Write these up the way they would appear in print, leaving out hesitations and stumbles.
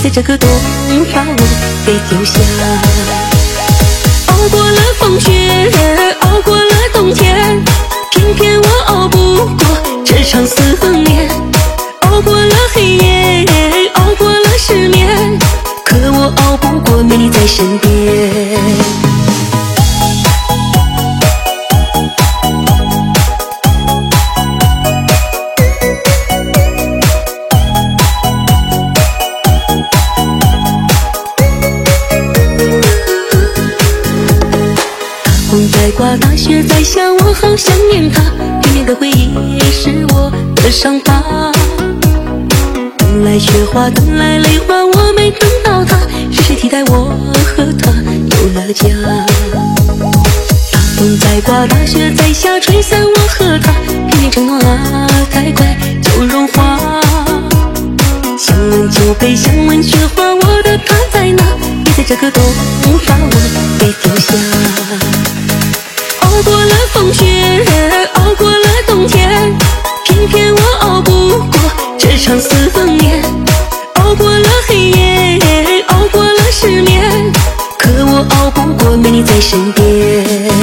在这个冬把我给丢下。熬过了风雪，熬过了冬天，偏偏我熬不过这场思念。熬过了黑夜，熬过了失眠，可我熬不过没你在身边。风在刮，大雪在下，我好想念他。片片的回忆是我的伤疤。等来雪花，等来泪花，我没等到他。是谁替代我和他有了家？大风在刮，大雪在下，吹散我和他。偏偏承诺啊，太快就融化。想问酒杯，想问雪花，我的他在哪？你在这个冬把我给丢下。熬过了风雪，熬过了冬天，偏偏我熬不过这场思念。熬过了黑夜，熬过了失眠，可我熬不过没你在身边。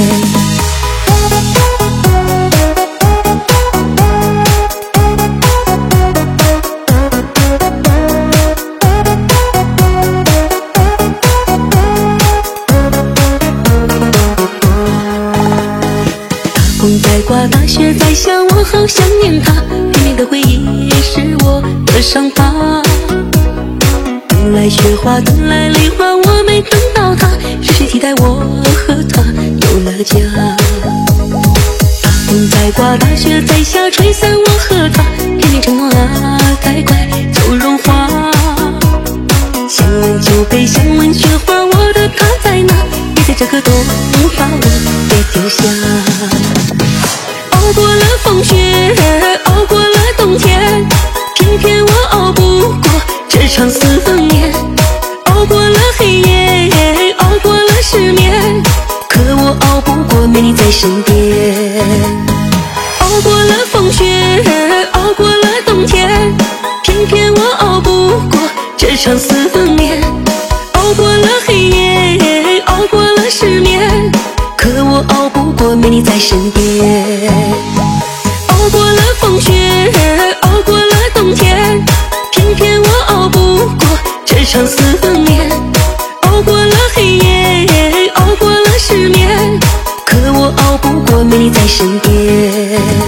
风在刮，大雪在下，我好想念他。片片的回忆是我的伤疤。等来雪花，等来泪花，我没等到他。是谁替代我和他有了家？大风在刮，大雪在下，吹散我和他。偏偏承诺啊，太快就融化。想问酒杯，想问雪花，我的他在哪？你在这个冬把我给丢下。熬过了风雪，熬过了冬天，偏偏我熬不过这场思念。熬过了黑夜，熬过了失眠，可我熬不过没你在身边。熬过了风雪，熬过了冬天，偏偏我熬不过这场思念。熬过了黑夜，熬过了失眠，可我熬不过没你在身边。熬过了风雪，熬过了冬天，偏偏我熬不过这场思念。熬过了黑夜，熬过了失眠，可我熬不过没你在身边。